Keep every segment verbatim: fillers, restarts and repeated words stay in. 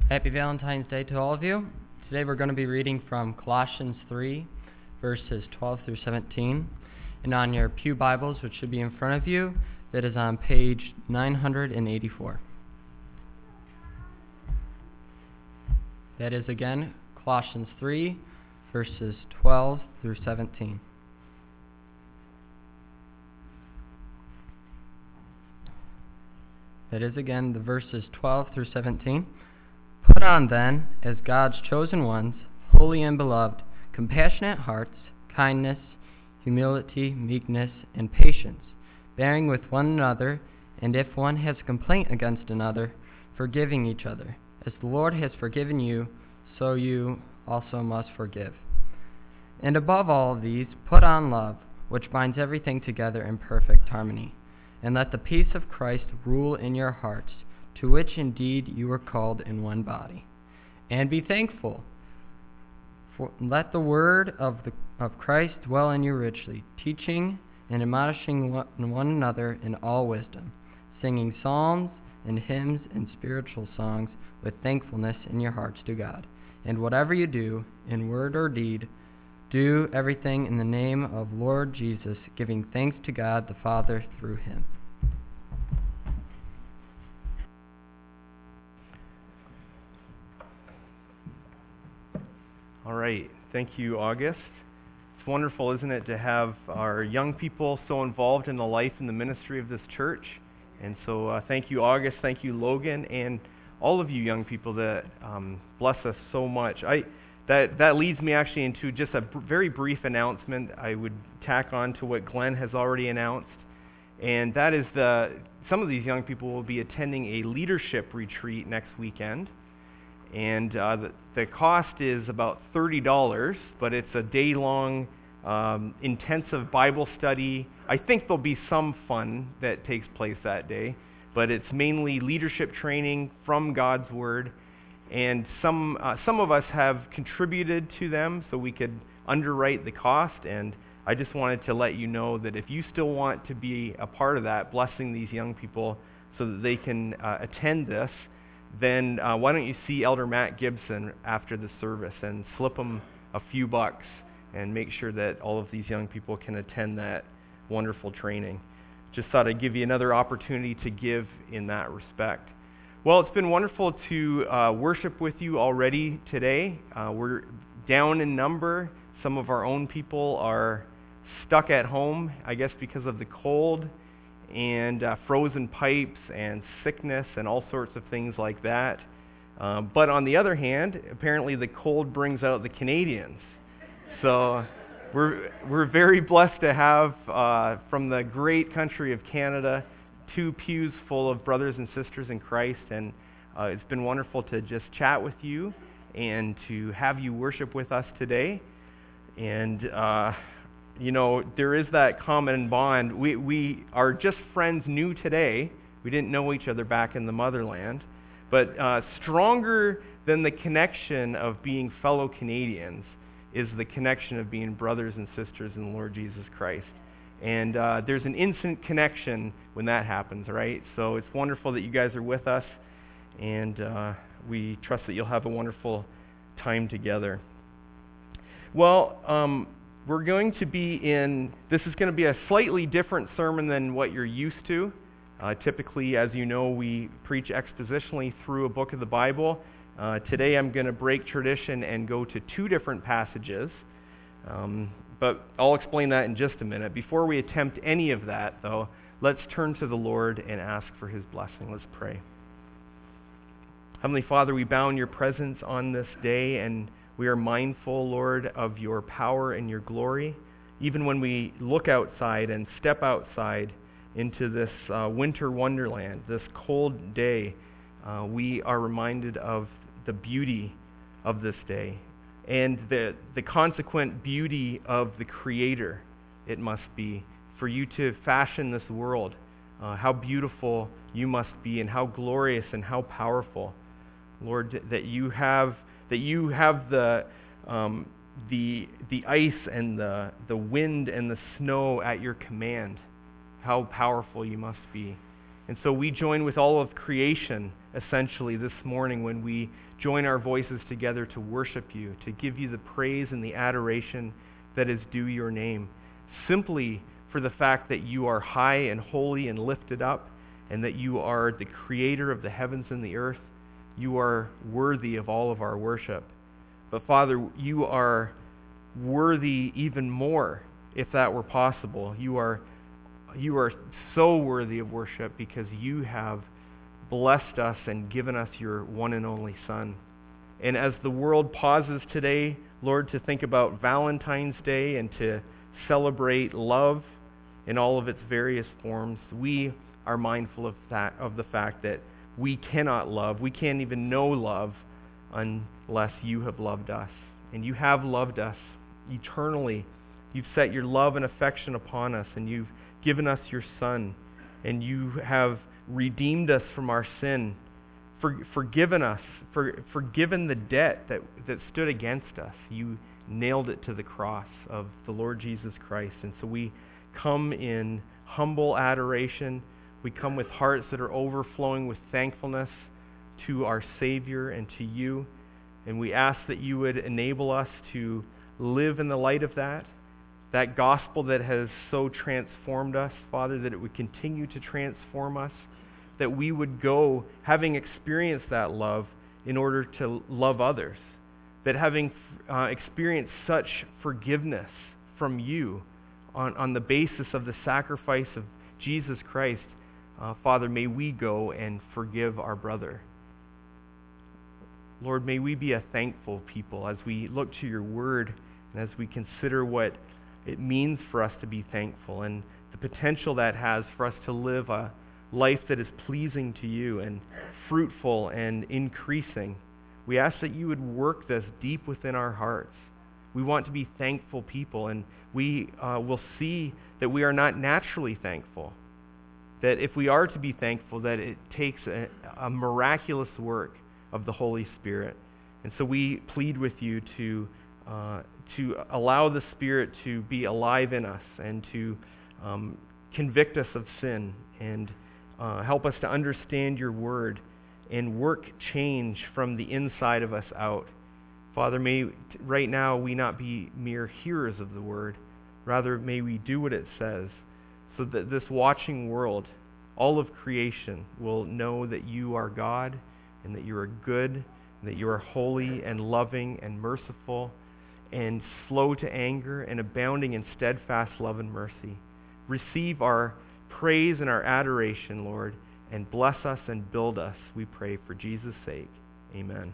Happy Valentine's Day to all of you. Today we're going to be reading from Colossians three, verses twelve through seventeen. And on your pew Bibles, which should be in front of you, that is on page nine hundred eighty-four. That is again Colossians three, verses twelve through seventeen. That is again the verses twelve through seventeen. Put on then, as God's chosen ones, holy and beloved, compassionate hearts, kindness, humility, meekness, and patience, bearing with one another, and if one has a complaint against another, forgiving each other. As the Lord has forgiven you, so you also must forgive. And above all of these, put on love, which binds everything together in perfect harmony. And let the peace of Christ rule in your hearts, to which indeed you are called in one body. And be thankful. For let the word of the of Christ dwell in you richly, teaching and admonishing one, one another in all wisdom, singing psalms and hymns and spiritual songs with thankfulness in your hearts to God. And whatever you do, in word or deed, do everything in the name of Lord Jesus, giving thanks to God the Father through him. All right. Thank you, August. It's wonderful, isn't it, to have our young people so involved in the life and the ministry of this church. And so uh, thank you, August. Thank you, Logan, and all of you young people that um, bless us so much. I that that leads me actually into just a br- very brief announcement I would tack on to what Glenn has already announced. And that is the some of these young people will be attending a leadership retreat next weekend. And uh, the, the cost is about thirty dollars, but it's a day-long um, intensive Bible study. I think there'll be some fun that takes place that day, but it's mainly leadership training from God's Word. And some uh, some of us have contributed to them so we could underwrite the cost. And I just wanted to let you know that if you still want to be a part of that, blessing these young people so that they can uh, attend this, then uh, why don't you see Elder Matt Gibson after the service and slip him a few bucks and make sure that all of these young people can attend that wonderful training. Just thought I'd give you another opportunity to give in that respect. Well, it's been wonderful to uh, worship with you already today. Uh, we're down in number. Some of our own people are stuck at home, I guess because of the cold and uh, frozen pipes and sickness and all sorts of things like that. Uh, but on the other hand, apparently the cold brings out the Canadians. So we're we're very blessed to have uh, from the great country of Canada two pews full of brothers and sisters in Christ, and uh, it's been wonderful to just chat with you and to have you worship with us today. And uh, you know, there is that common bond. We we are just friends new today. We didn't know each other back in the motherland. But uh, stronger than the connection of being fellow Canadians is the connection of being brothers and sisters in the Lord Jesus Christ. And uh, there's an instant connection when that happens, right? So it's wonderful that you guys are with us, and uh, we trust that you'll have a wonderful time together. Well, um, we're going to be in, this is going to be a slightly different sermon than what you're used to. Uh, typically, as you know, we preach expositionally through a book of the Bible. Uh, today I'm going to break tradition and go to two different passages. Um, but I'll explain that in just a minute. Before we attempt any of that, though, let's turn to the Lord and ask for his blessing. Let's pray. Heavenly Father, we bow in your presence on this day, and we are mindful, Lord, of your power and your glory. Even when we look outside and step outside into this uh, winter wonderland, this cold day, uh, we are reminded of the beauty of this day and the, the consequent beauty of the Creator it must be for you to fashion this world. Uh, how beautiful you must be, and how glorious and how powerful, Lord, that you have that you have the um, the the ice and the the wind and the snow at your command. How powerful you must be. And so we join with all of creation, essentially, this morning when we join our voices together to worship you, to give you the praise and the adoration that is due your name, simply for the fact that you are high and holy and lifted up, and that you are the creator of the heavens and the earth. You are worthy of all of our worship. But Father, you are worthy even more, if that were possible. You are, you are so worthy of worship because you have blessed us and given us your one and only Son. And as the world pauses today, Lord, to think about Valentine's Day and to celebrate love in all of its various forms, we are mindful of that, of the fact that we cannot love, we can't even know love unless you have loved us. And you have loved us eternally. You've set your love and affection upon us, and you've given us your Son, and you have redeemed us from our sin, for, forgiven us, for, forgiven the debt that, that stood against us. You nailed it to the cross of the Lord Jesus Christ. And so we come in humble adoration. We come with hearts that are overflowing with thankfulness to our Savior and to you. And we ask that you would enable us to live in the light of that, that gospel that has so transformed us, Father, that it would continue to transform us, that we would go, having experienced that love, in order to love others, that having uh, experienced such forgiveness from you on, on the basis of the sacrifice of Jesus Christ, uh, Father, may we go and forgive our brother. Lord, may we be a thankful people as we look to your word and as we consider what it means for us to be thankful and the potential that has for us to live a life that is pleasing to you and fruitful and increasing. We ask that you would work this deep within our hearts. We want to be thankful people, and we uh, will see that we are not naturally thankful. That if we are to be thankful, that it takes a, a miraculous work of the Holy Spirit. And so we plead with you to uh, to allow the Spirit to be alive in us and to um, convict us of sin and uh, help us to understand your word and work change from the inside of us out. Father, may t- right now we not be mere hearers of the word. Rather, may we do what it says, so that this watching world, all of creation, will know that you are God and that you are good and that you are holy and loving and merciful and slow to anger and abounding in steadfast love and mercy. Receive our praise and our adoration, Lord, and bless us and build us, we pray, for Jesus' sake. Amen.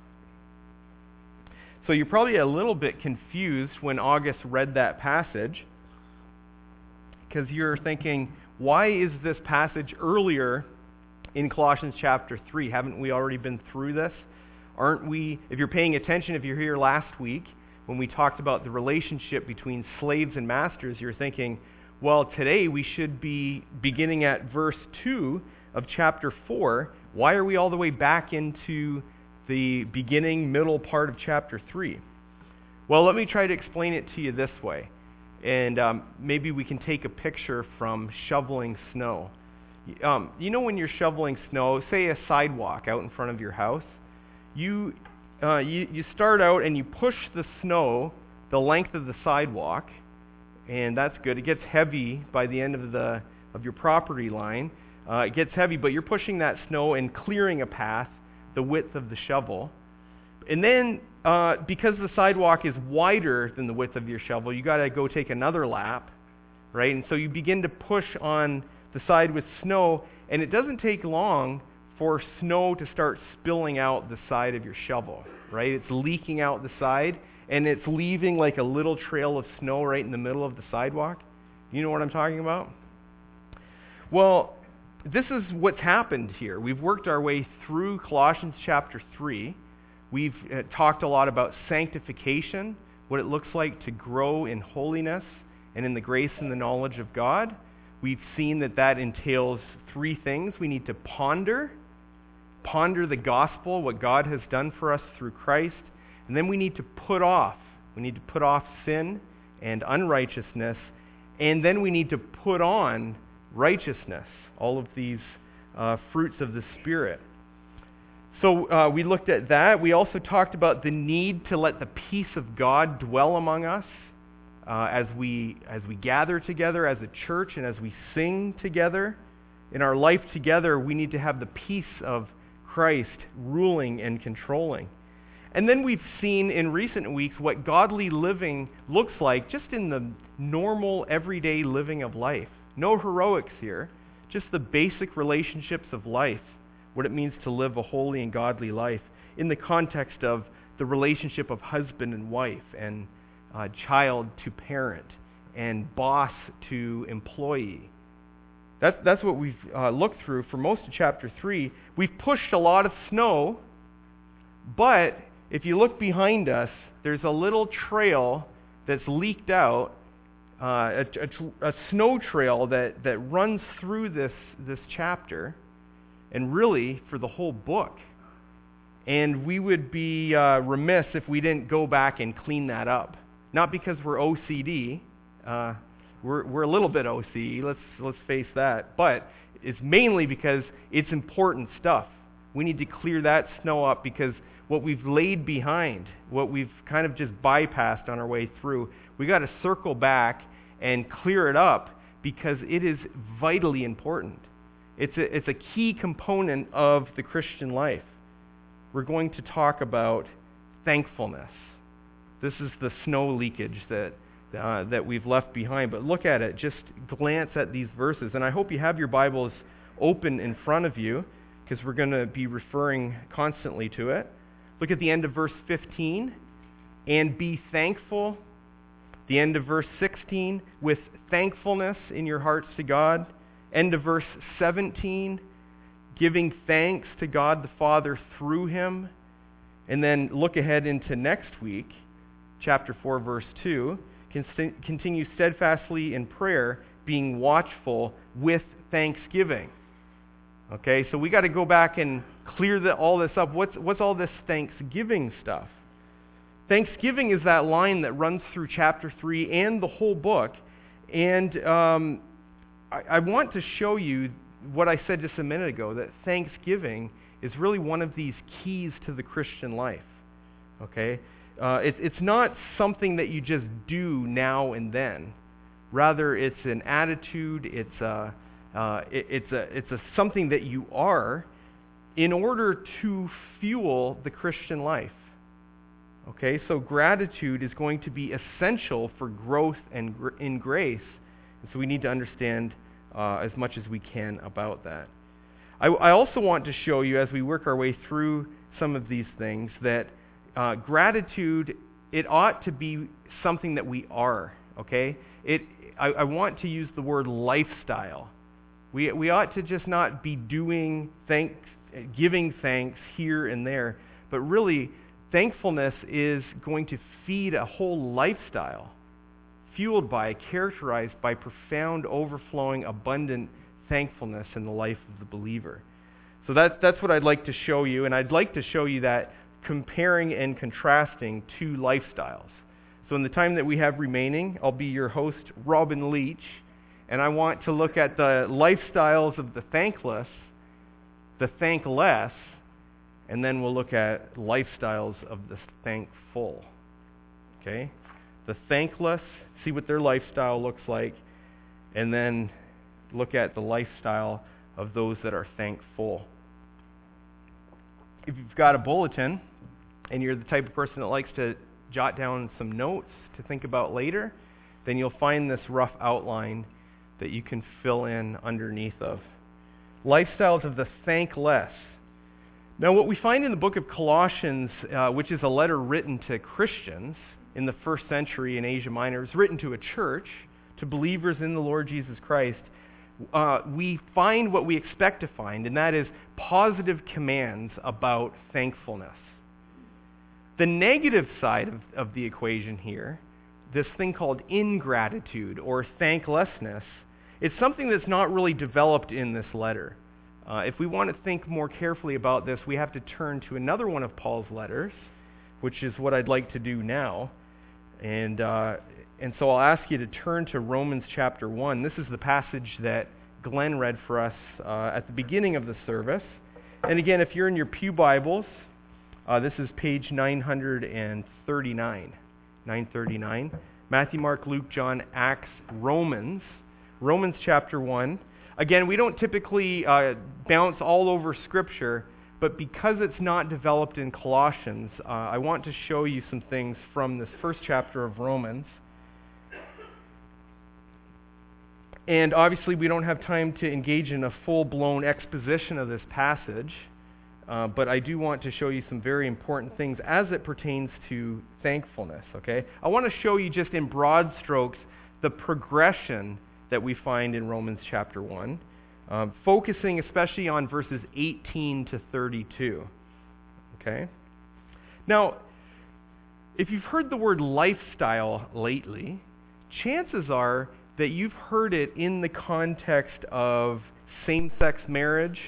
So you're probably a little bit confused when August read that passage, because you're thinking, why is this passage earlier in Colossians chapter three? Haven't we already been through this? Aren't we, if you're paying attention, if you're here last week, when we talked about the relationship between slaves and masters, you're thinking, well, today we should be beginning at verse two of chapter four. Why are we all the way back into the beginning, middle part of chapter three? Well, let me try to explain it to you this way. And um, maybe we can take a picture from shoveling snow. Um, you know when you're shoveling snow, say a sidewalk out in front of your house, you, uh, you, you start out and you push the snow the length of the sidewalk, and that's good. It gets heavy by the end of the of your property line. Uh, it gets heavy, but you're pushing that snow and clearing a path the width of the shovel. And then, uh, because the sidewalk is wider than the width of your shovel, you got to go take another lap, right? And so you begin to push on the side with snow, and it doesn't take long for snow to start spilling out the side of your shovel, right? It's leaking out the side, and it's leaving like a little trail of snow right in the middle of the sidewalk. You know what I'm talking about? Well, this is what's happened here. We've worked our way through Colossians chapter three. We've uh, talked a lot about sanctification, what it looks like to grow in holiness and in the grace and the knowledge of God. We've seen that that entails three things. We need to ponder, ponder the gospel, what God has done for us through Christ. And then we need to put off. We need to put off sin and unrighteousness. And then we need to put on righteousness. All of these uh, fruits of the Spirit. So uh, we looked at that. We also talked about the need to let the peace of God dwell among us uh, as we as we gather together as a church and as we sing together. In our life together, we need to have the peace of Christ ruling and controlling. And then we've seen in recent weeks what godly living looks like just in the normal, everyday living of life. No heroics here, just the basic relationships of life, what it means to live a holy and godly life in the context of the relationship of husband and wife and uh, child to parent and boss to employee. That's, that's what we've uh, looked through for most of chapter three. We've pushed a lot of snow, but if you look behind us, there's a little trail that's leaked out, uh, a, a, a snow trail that, that runs through this, this chapter, and really for the whole book. And we would be uh, remiss if we didn't go back and clean that up. Not because we're O C D. Uh, we're, we're a little bit O C D, let's, let's face that. But it's mainly because it's important stuff. We need to clear that snow up because what we've laid behind, what we've kind of just bypassed on our way through, we got to circle back and clear it up because it is vitally important. It's a, it's a key component of the Christian life. We're going to talk about thankfulness. This is the snow leakage that uh, that we've left behind. But look at it. Just glance at these verses. And I hope you have your Bibles open in front of you because we're going to be referring constantly to it. Look at the end of verse fifteen. And be thankful. The end of verse sixteen. With thankfulness in your hearts to God. End of verse seventeen. Giving thanks to God the Father through him. And then look ahead into next week. Chapter four, verse two. Continue steadfastly in prayer, being watchful with thanksgiving. Okay, so we got to go back and clear the, all this up. What's, what's all this thanksgiving stuff? Thanksgiving is that line that runs through chapter three and the whole book. And um, I, I want to show you what I said just a minute ago, that thanksgiving is really one of these keys to the Christian life. Okay? Uh, it's, it's not something that you just do now and then. Rather, it's an attitude, it's a... Uh, it, it's a it's a something that you are in order to fuel the Christian life. Okay, so gratitude is going to be essential for growth and gr- in grace, and so we need to understand uh, as much as we can about that. I, I also want to show you as we work our way through some of these things that uh, gratitude, it ought to be something that we are. Okay, it I, I want to use the word lifestyle. We we ought to just not be doing thanks, giving thanks here and there, but really thankfulness is going to feed a whole lifestyle, fueled by, characterized by profound, overflowing, abundant thankfulness in the life of the believer. So that's that's what I'd like to show you, and I'd like to show you that comparing and contrasting two lifestyles. So in the time that we have remaining, I'll be your host, Robin Leach. And I want to look at the lifestyles of the thankless, the thankless, and then we'll look at lifestyles of the thankful. Okay? The thankless, see what their lifestyle looks like, and then look at the lifestyle of those that are thankful. If you've got a bulletin, and you're the type of person that likes to jot down some notes to think about later, then you'll find this rough outline that you can fill in underneath of. Lifestyles of the thankless. Now, what we find in the book of Colossians, uh, which is a letter written to Christians in the first century in Asia Minor, is written to a church, to believers in the Lord Jesus Christ, uh, we find what we expect to find, and that is positive commands about thankfulness. The negative side of, of the equation here, this thing called ingratitude or thanklessness, it's something that's not really developed in this letter. Uh, if we want to think more carefully about this, we have to turn to another one of Paul's letters, which is what I'd like to do now. And uh, and so I'll ask you to turn to Romans chapter one. This is the passage that Glenn read for us uh, at the beginning of the service. And again, if you're in your pew Bibles, uh, this is page nine thirty-nine. nine thirty-nine. Matthew, Mark, Luke, John, Acts, Romans. Romans chapter one. Again, we don't typically uh, bounce all over Scripture, but because it's not developed in Colossians, uh, I want to show you some things from this first chapter of Romans. And obviously, we don't have time to engage in a full-blown exposition of this passage, uh, but I do want to show you some very important things as it pertains to thankfulness, okay? I want to show you just in broad strokes the progression that we find in Romans chapter one, uh, focusing especially on verses eighteen to thirty-two, okay? Now, if you've heard the word lifestyle lately, chances are that you've heard it in the context of same-sex marriage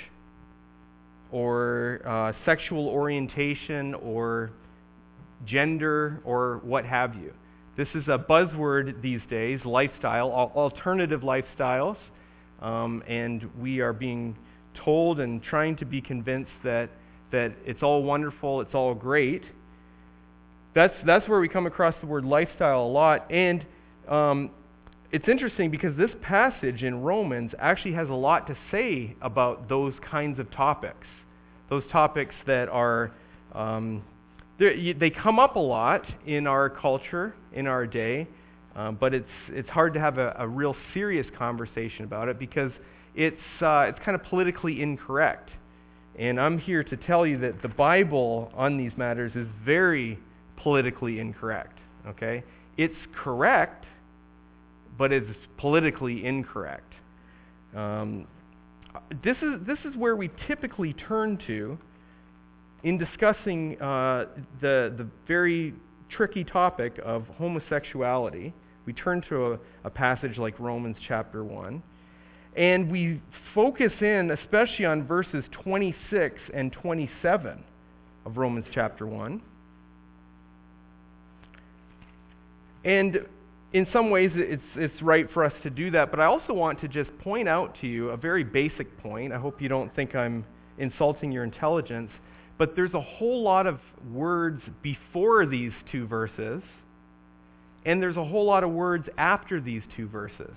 or uh, sexual orientation or gender or what have you. This is a buzzword these days, lifestyle, al- alternative lifestyles, um, and we are being told and trying to be convinced that, that it's all wonderful, it's all great. That's, that's where we come across the word lifestyle a lot, and um, it's interesting because this passage in Romans actually has a lot to say about those kinds of topics. Those topics that are, um, they come up a lot in our culture, in our day, um, but it's it's hard to have a, a real serious conversation about it because it's uh, it's kind of politically incorrect. And I'm here to tell you that the Bible on these matters is very politically incorrect. Okay, it's correct, but it's politically incorrect. Um, this is this is where we typically turn to in discussing uh, the the very tricky topic of homosexuality. We turn to a, a passage like Romans chapter one, and we focus in especially on verses twenty-six and twenty-seven of Romans chapter one. And in some ways, it's it's right for us to do that, but I also want to just point out to you a very basic point. I hope you don't think I'm insulting your intelligence, but there's a whole lot of words before these two verses, and there's a whole lot of words after these two verses.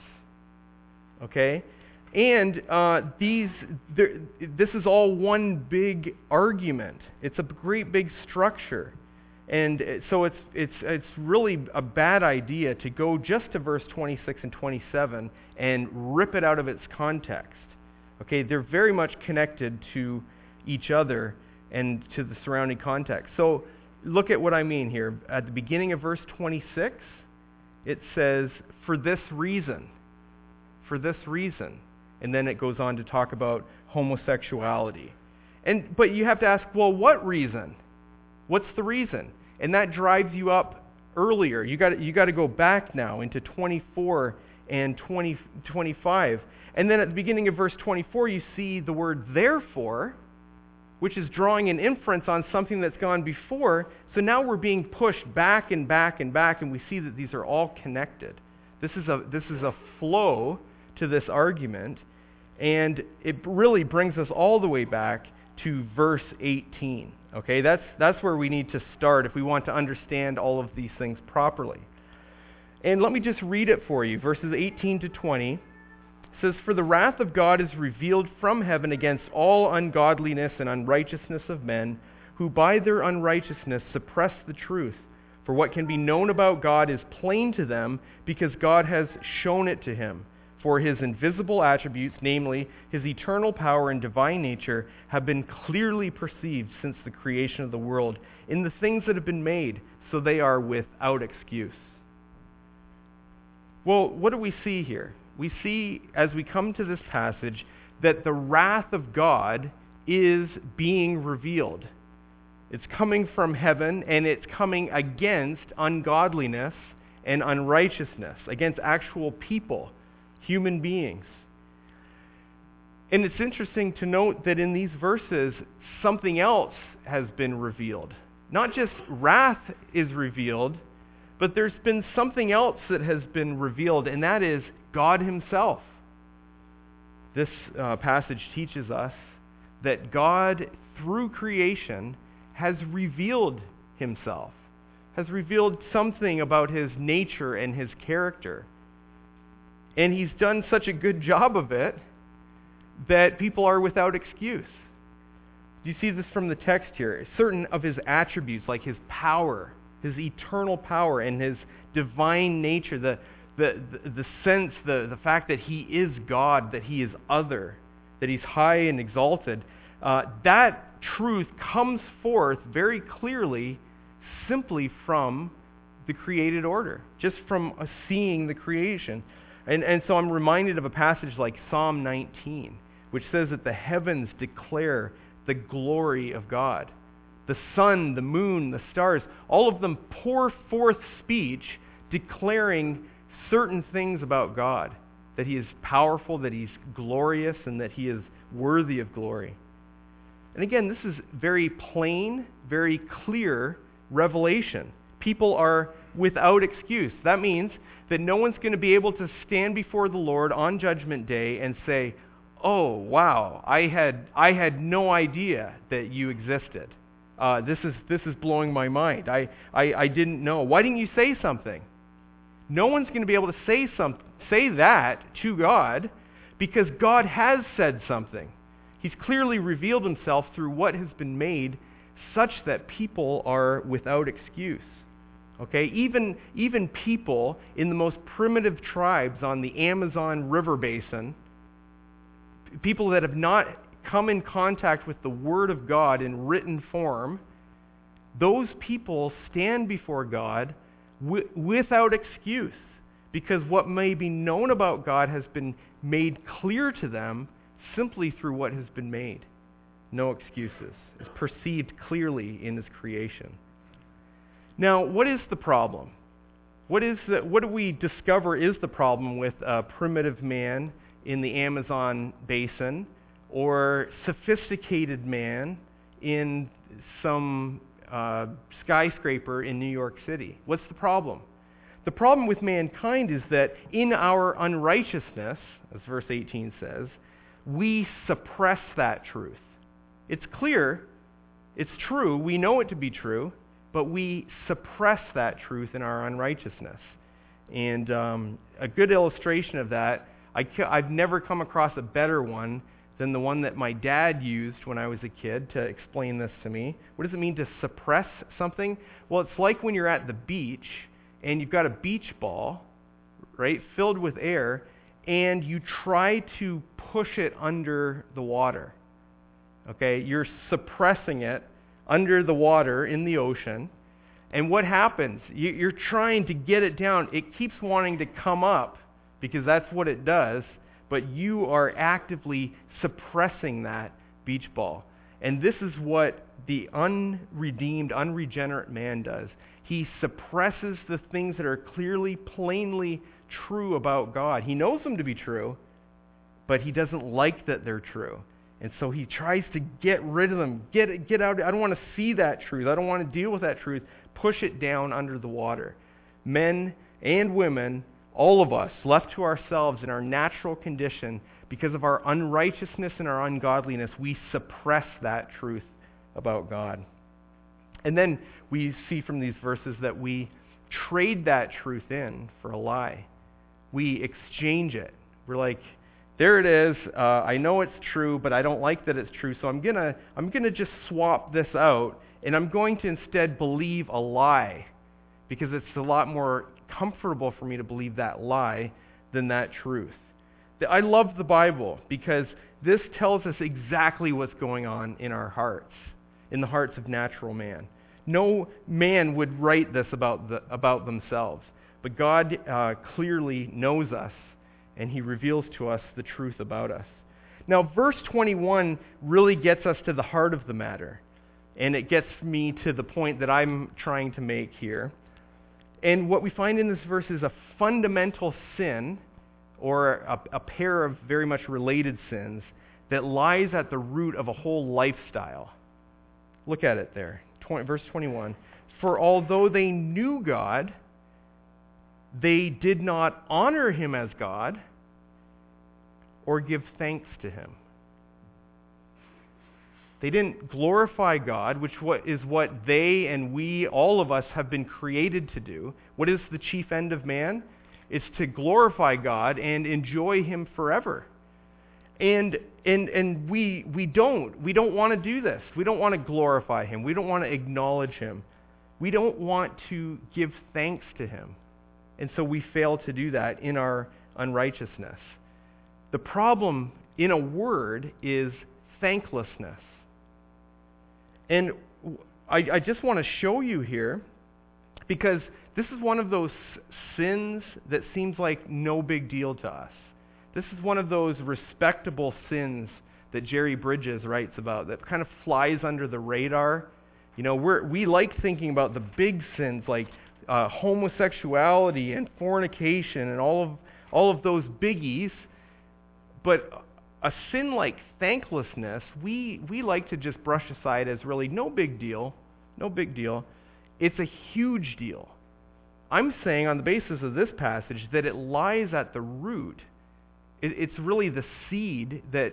Okay? And uh, these, there, this is all one big argument. It's a great big structure. And so it's it's it's really a bad idea to go just to verse twenty-six and twenty-seven and rip it out of its context. Okay, they're very much connected to each other and to the surrounding context. So look at what I mean here. At the beginning of verse twenty-six, it says, "For this reason," for this reason, and then it goes on to talk about homosexuality. And but you have to ask, well, what reason? What's the reason? And that drives you up earlier. You got you got to go back now into twenty-four and twenty, twenty-five. And then at the beginning of verse twenty-four, you see the word therefore, which is drawing an inference on something that's gone before. So now we're being pushed back and back and back, and we see that these are all connected. This is a this is a flow to this argument, and it really brings us all the way back to verse eighteen. Okay, that's that's where we need to start if we want to understand all of these things properly. And let me just read it for you. Verses eighteen to twenty says, "For the wrath of God is revealed from heaven against all ungodliness and unrighteousness of men, who by their unrighteousness suppress the truth. For what can be known about God is plain to them, because God has shown it to him. For his invisible attributes, namely his eternal power and divine nature, have been clearly perceived since the creation of the world in the things that have been made, so they are without excuse." Well, what do we see here? We see, as we come to this passage, that the wrath of God is being revealed. It's coming from heaven, and it's coming against ungodliness and unrighteousness, against actual people, human beings. And it's interesting to note that in these verses, something else has been revealed. Not just wrath is revealed, but there's been something else that has been revealed, and that is God himself. this uh, passage teaches us that God, through creation, has revealed himself, has revealed something about his nature and his character. And he's done such a good job of it that people are without excuse. Do you see this from the text here? Certain of his attributes, like his power, his eternal power and his divine nature, the, the, the, the sense, the, the fact that he is God, that he is other, that he's high and exalted, uh, that truth comes forth very clearly simply from the created order, just from uh, seeing the creation. And, and so I'm reminded of a passage like Psalm nineteen, which says that the heavens declare the glory of God. The sun, the moon, the stars, all of them pour forth speech declaring certain things about God, that he is powerful, that he's glorious, and that he is worthy of glory. And again, this is very plain, very clear revelation. People are without excuse. That means that no one's going to be able to stand before the Lord on Judgment Day and say, "Oh, wow, I had I had no idea that you existed. Uh, this is this is blowing my mind. I, I, I didn't know. Why didn't you say something?" No one's going to be able to say some, say that to God, because God has said something. He's clearly revealed himself through what has been made, such that people are without excuse. Okay, even even people in the most primitive tribes on the Amazon River basin, people that have not come in contact with the Word of God in written form, those people stand before God w- without excuse, because what may be known about God has been made clear to them simply through what has been made. No excuses. It's perceived clearly in his creation. Now, what is the problem? What is the, what do we discover is the problem with uh, primitive man in the Amazon basin, or sophisticated man in some uh, skyscraper in New York City? What's the problem? The problem with mankind is that in our unrighteousness, as verse eighteen says, we suppress that truth. It's clear, it's true, we know it to be true, but we suppress that truth in our unrighteousness. And um, a good illustration of that, I, I've never come across a better one than the one that my dad used when I was a kid to explain this to me. What does it mean to suppress something? Well, it's like when you're at the beach and you've got a beach ball, right, filled with air, and you try to push it under the water. Okay, you're suppressing it under the water in the ocean. And what happens? You're trying to get it down. It keeps wanting to come up because that's what it does, but you are actively suppressing that beach ball. And this is what the unredeemed, unregenerate man does. He suppresses the things that are clearly, plainly true about God. He knows them to be true, but he doesn't like that they're true. And so he tries to get rid of them. Get, get out. I don't want to see that truth. I don't want to deal with that truth. Push it down under the water. Men and women, all of us, left to ourselves in our natural condition, because of our unrighteousness and our ungodliness, we suppress that truth about God. And then we see from these verses that we trade that truth in for a lie. We exchange it. We're like, there it is. Uh, I know it's true, but I don't like that it's true, so I'm gonna I'm gonna just swap this out, and I'm going to instead believe a lie, because it's a lot more comfortable for me to believe that lie than that truth. I love the Bible because this tells us exactly what's going on in our hearts, in the hearts of natural man. No man would write this about the, about themselves, but God uh, clearly knows us, and he reveals to us the truth about us. Now, verse twenty-one really gets us to the heart of the matter, and it gets me to the point that I'm trying to make here. And what we find in this verse is a fundamental sin, or a, a pair of very much related sins, that lies at the root of a whole lifestyle. Look at it there, twenty, verse twenty-one. For although they knew God, they did not honor him as God or give thanks to him. They didn't glorify God, which is what they and we, all of us, have been created to do. What is the chief end of man? It's to glorify God and enjoy him forever. And and and we we don't. We don't want to do this. We don't want to glorify him. We don't want to acknowledge him. We don't want to give thanks to him. And so we fail to do that in our unrighteousness. The problem, in a word, is thanklessness. And I, I just want to show you here, because this is one of those sins that seems like no big deal to us. This is one of those respectable sins that Jerry Bridges writes about that kind of flies under the radar. You know, we're, we like thinking about the big sins like uh, homosexuality and fornication and all of all of those biggies, but a sin like thanklessness, we, we like to just brush aside as really no big deal, no big deal. It's a huge deal. I'm saying on the basis of this passage that it lies at the root. It, it's really the seed that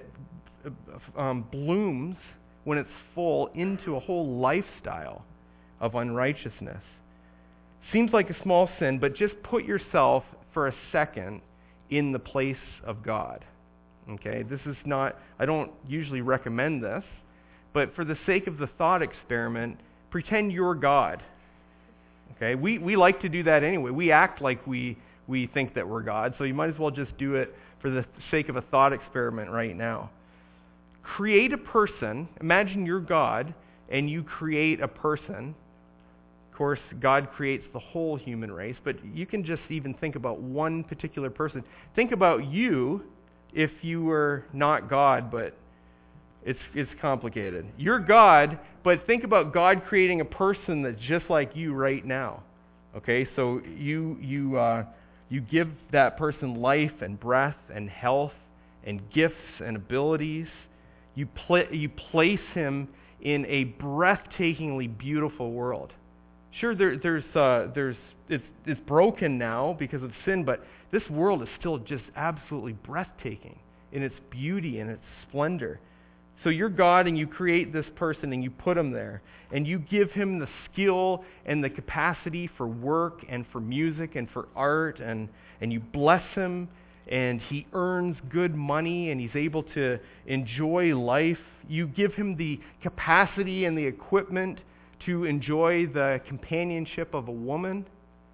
um, blooms when it's full into a whole lifestyle of unrighteousness. Seems like a small sin, but just put yourself for a second in the place of God. Okay, this is not, I don't usually recommend this, but for the sake of the thought experiment, pretend you're God. Okay, we, we like to do that anyway. We act like we, we think that we're God, so you might as well just do it for the sake of a thought experiment right now. Create a person, imagine you're God, and you create a person. Of course, God creates the whole human race, but you can just even think about one particular person. Think about you if you were not God, but it's it's complicated. You're God, but think about God creating a person that's just like you right now. Okay, so you you uh, you give that person life and breath and health and gifts and abilities. You pl- you place him in a breathtakingly beautiful world. Sure, there, there's uh, there's it's it's broken now because of sin, but this world is still just absolutely breathtaking in its beauty and its splendor. So you're God, and you create this person, and you put him there, and you give him the skill and the capacity for work and for music and for art, and and you bless him, and he earns good money, and he's able to enjoy life. You give him the capacity and the equipment to enjoy the companionship of a woman,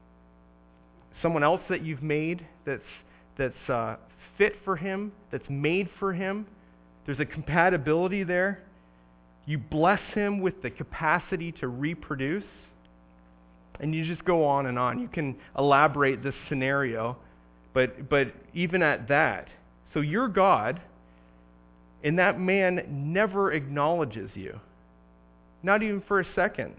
someone else that you've made that's that's uh, fit for him, that's made for him. There's a compatibility there. You bless him with the capacity to reproduce, and you just go on and on. You can elaborate this scenario, but but even at that, so you're God, and that man never acknowledges you. Not even for a second.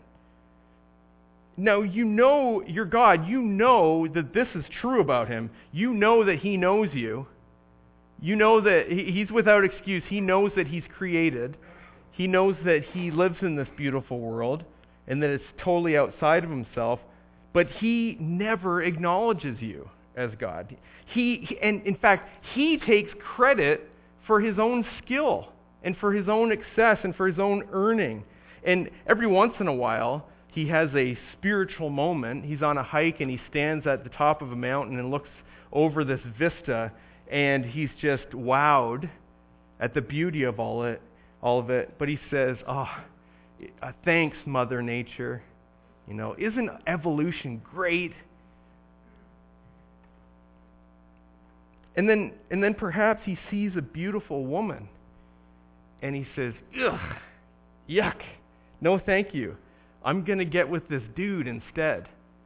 Now, you know you're God. You know that this is true about him. You know that he knows you. You know that he's without excuse. He knows that he's created. He knows that he lives in this beautiful world and that it's totally outside of himself. But he never acknowledges you as God. He, and in fact, he takes credit for his own skill and for his own excess and for his own earning. And every once in a while, he has a spiritual moment. He's on a hike and he stands at the top of a mountain and looks over this vista, and he's just wowed at the beauty of all it, all of it. But he says, "Oh, thanks, Mother Nature. You know, isn't evolution great?" And then, and then perhaps he sees a beautiful woman, and he says, "Ugh, yuck. No, thank you. I'm going to get with this dude instead."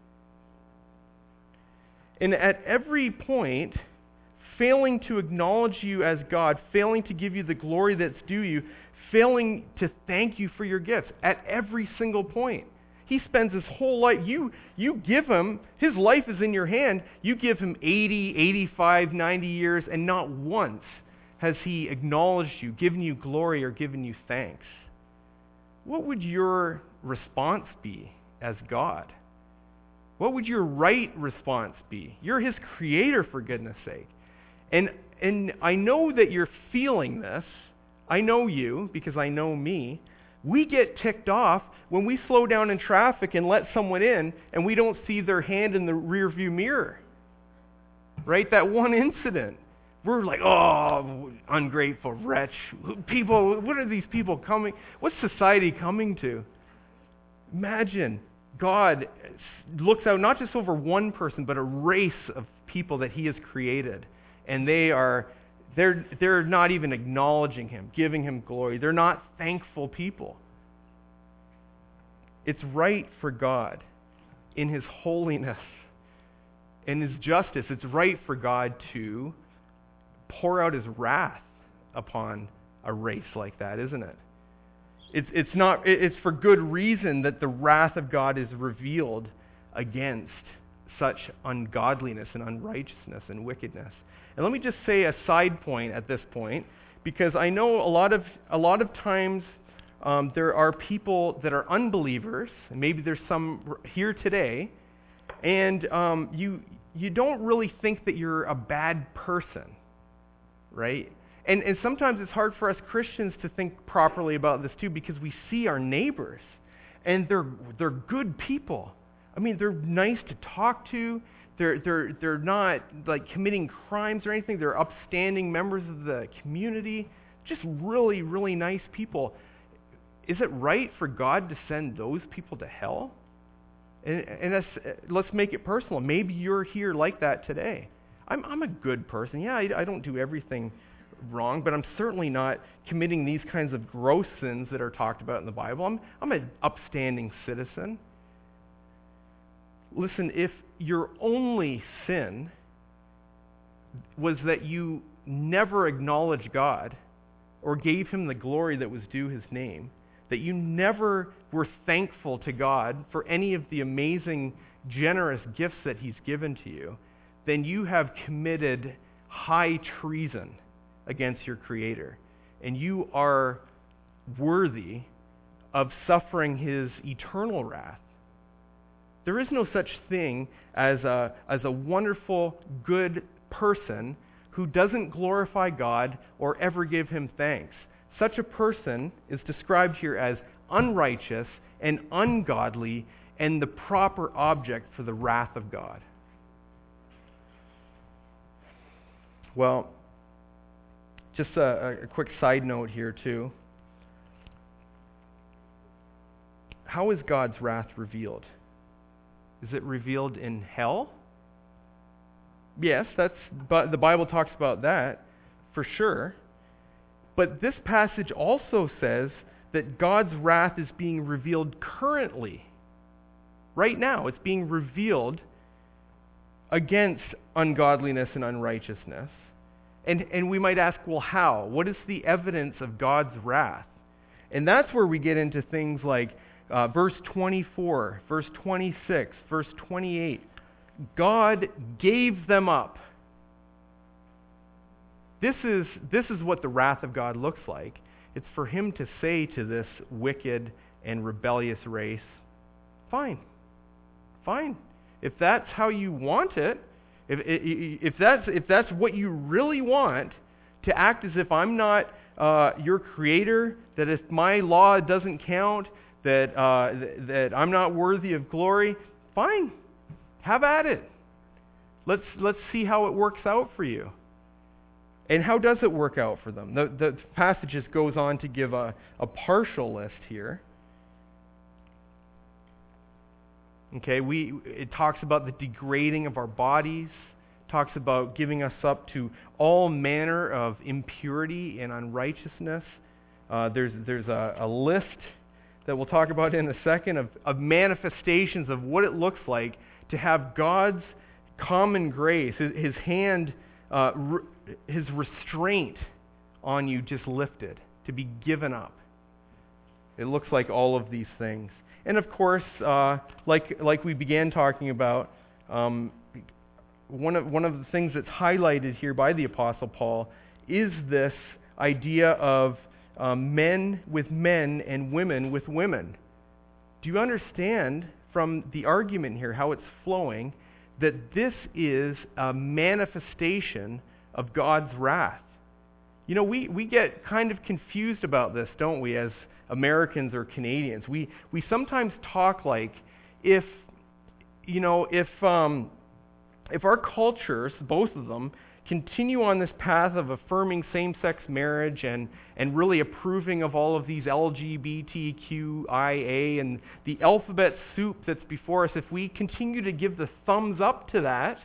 And at every point, failing to acknowledge you as God, failing to give you the glory that's due you, failing to thank you for your gifts, at every single point. He spends his whole life, you you give him, his life is in your hand, you give him eighty, eighty-five, ninety years, and not once has he acknowledged you, given you glory, or given you thanks. What would your response be as God? What would your right response be? You're his creator, for goodness sake. And and I know that you're feeling this. I know you because I know me. We get ticked off when we slow down in traffic and let someone in and we don't see their hand in the rearview mirror. Right? That one incident. We're like, oh, ungrateful wretch. People, what are these people coming? What's society coming to? Imagine God looks out not just over one person, but a race of people that he has created. And they are, they're, they're not even acknowledging him, giving him glory. They're not thankful people. It's right for God in his holiness, in his justice. It's right for God to pour out his wrath upon a race like that, isn't it? It's it's not it's for good reason that the wrath of God is revealed against such ungodliness and unrighteousness and wickedness. And let me just say a side point at this point, because I know a lot of a lot of times um, there are people that are unbelievers, and maybe there's some here today, and um, you you don't really think that you're a bad person, right? And, and sometimes it's hard for us Christians to think properly about this too, because we see our neighbors, and they're they're good people. I mean, they're nice to talk to. They're they're they're not like committing crimes or anything. They're upstanding members of the community. Just really, really nice people. Is it right for God to send those people to hell? And, and that's, let's make it personal. Maybe you're here like that today. I'm I'm a good person. Yeah, I, I don't do everything wrong, but I'm certainly not committing these kinds of gross sins that are talked about in the Bible. I'm I'm an upstanding citizen. Listen, if your only sin was that you never acknowledged God or gave him the glory that was due his name, that you never were thankful to God for any of the amazing, generous gifts that he's given to you, then you have committed high treason against your Creator. And you are worthy of suffering his eternal wrath. There is no such thing as a, as a wonderful, good person who doesn't glorify God or ever give him thanks. Such a person is described here as unrighteous and ungodly and the proper object for the wrath of God. Well, just a, a quick side note here too. How is God's wrath revealed? Is it revealed in hell? Yes, that's, but the Bible talks about that for sure. But this passage also says that God's wrath is being revealed currently. Right now, it's being revealed against ungodliness and unrighteousness. And, and we might ask, well, how? What is the evidence of God's wrath? And that's where we get into things like uh, verse twenty-four, verse twenty-six, verse twenty-eight. God gave them up. This is, this is what the wrath of God looks like. It's for him to say to this wicked and rebellious race, fine, fine. If that's how you want it, if, if, that's, if that's what you really want, to act as if I'm not uh, your creator, that if my law doesn't count, that, uh, th- that I'm not worthy of glory, fine, have at it. Let's, let's see how it works out for you. And how does it work out for them? The, the passage just goes on to give a, a partial list here. Okay, we it talks about the degrading of our bodies, talks about giving us up to all manner of impurity and unrighteousness. Uh, there's there's a, a list that we'll talk about in a second of, of manifestations of what it looks like to have God's common grace, his, his hand, uh, re, his restraint on you just lifted, to be given up. It looks like all of these things. And of course, uh, like like we began talking about, um, one of one of the things that's highlighted here by the Apostle Paul is this idea of um, men with men and women with women. Do you understand from the argument here how it's flowing that this is a manifestation of God's wrath. You know, we, we get kind of confused about this, don't we, as Americans or Canadians. We we sometimes talk like if, you know, if um, if our cultures, both of them, continue on this path of affirming same-sex marriage and, and really approving of all of these L G B T Q I A and the alphabet soup that's before us, if we continue to give the thumbs up to that,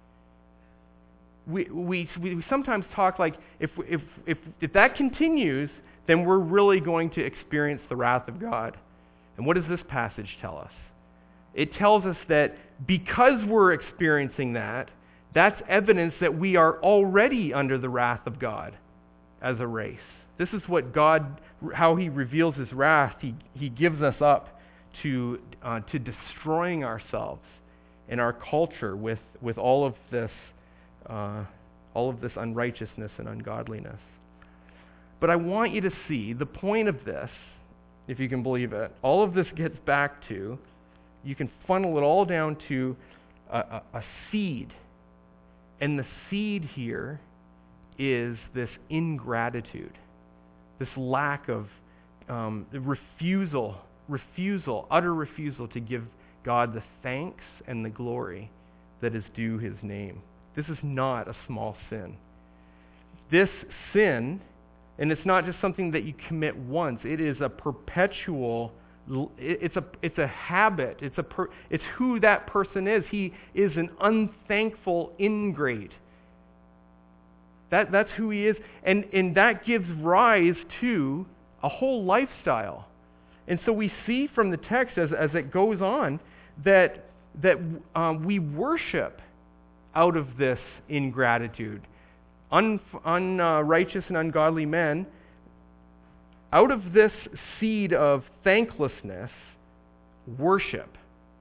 we we, we sometimes talk like if, if, if, if that continues, then we're really going to experience the wrath of God. And what does this passage tell us? It tells us that because we're experiencing that, that's evidence that we are already under the wrath of God as a race. This is what God, how He reveals His wrath. He, he gives us up to, uh, to destroying ourselves and our culture with, with all of this, uh, all of this unrighteousness and ungodliness. But I want you to see the point of this, if you can believe it. All of this gets back to, you can funnel it all down to a, a, a seed. And the seed here is this ingratitude, this lack of um, refusal, refusal, utter refusal to give God the thanks and the glory that is due His name. This is not a small sin. This sin, and it's not just something that you commit once, it is a perpetual It's a it's a habit. It's a per, it's who that person is. He is an unthankful ingrate. That that's who he is, and and that gives rise to a whole lifestyle. And so we see from the text as as it goes on that that um, we worship out of this ingratitude. Un, unrighteous and ungodly men. Out of this seed of thanklessness, worship.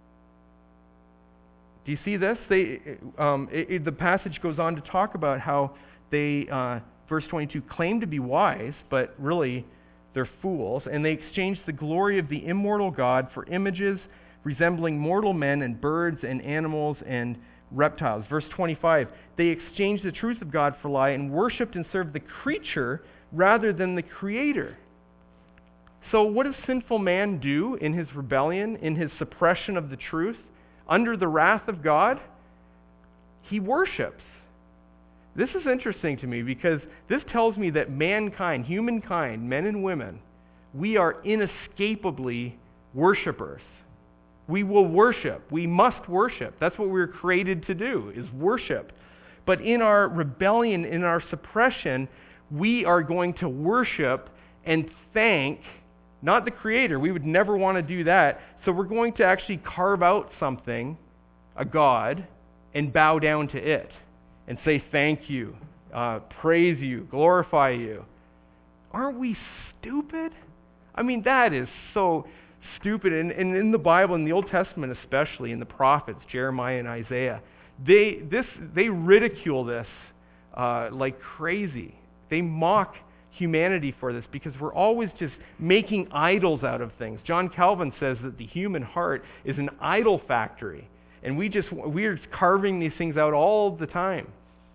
Do you see this? They, um, it, it, the passage goes on to talk about how they, uh, verse twenty-two, claim to be wise, but really they're fools, and they exchange the glory of the immortal God for images resembling mortal men and birds and animals and reptiles. Verse twenty-five, they exchanged the truth of God for lie and worshipped and served the creature rather than the Creator. So what does sinful man do in his rebellion, in his suppression of the truth, under the wrath of God? He worships. This is interesting to me because this tells me that mankind, humankind, men and women, we are inescapably worshipers. We will worship. We must worship. That's what we were created to do, is worship. But in our rebellion, in our suppression, we are going to worship and thank not the Creator. We would never want to do that. So we're going to actually carve out something, a God, and bow down to it and say thank you, uh, praise you, glorify you. Aren't we stupid? I mean, that is so stupid. And, and in the Bible, in the Old Testament especially, in the prophets, Jeremiah and Isaiah, they this they ridicule this uh, like crazy. They mock humanity for this because we're always just making idols out of things. John Calvin says that the human heart is an idol factory, and we just we're carving these things out all the time.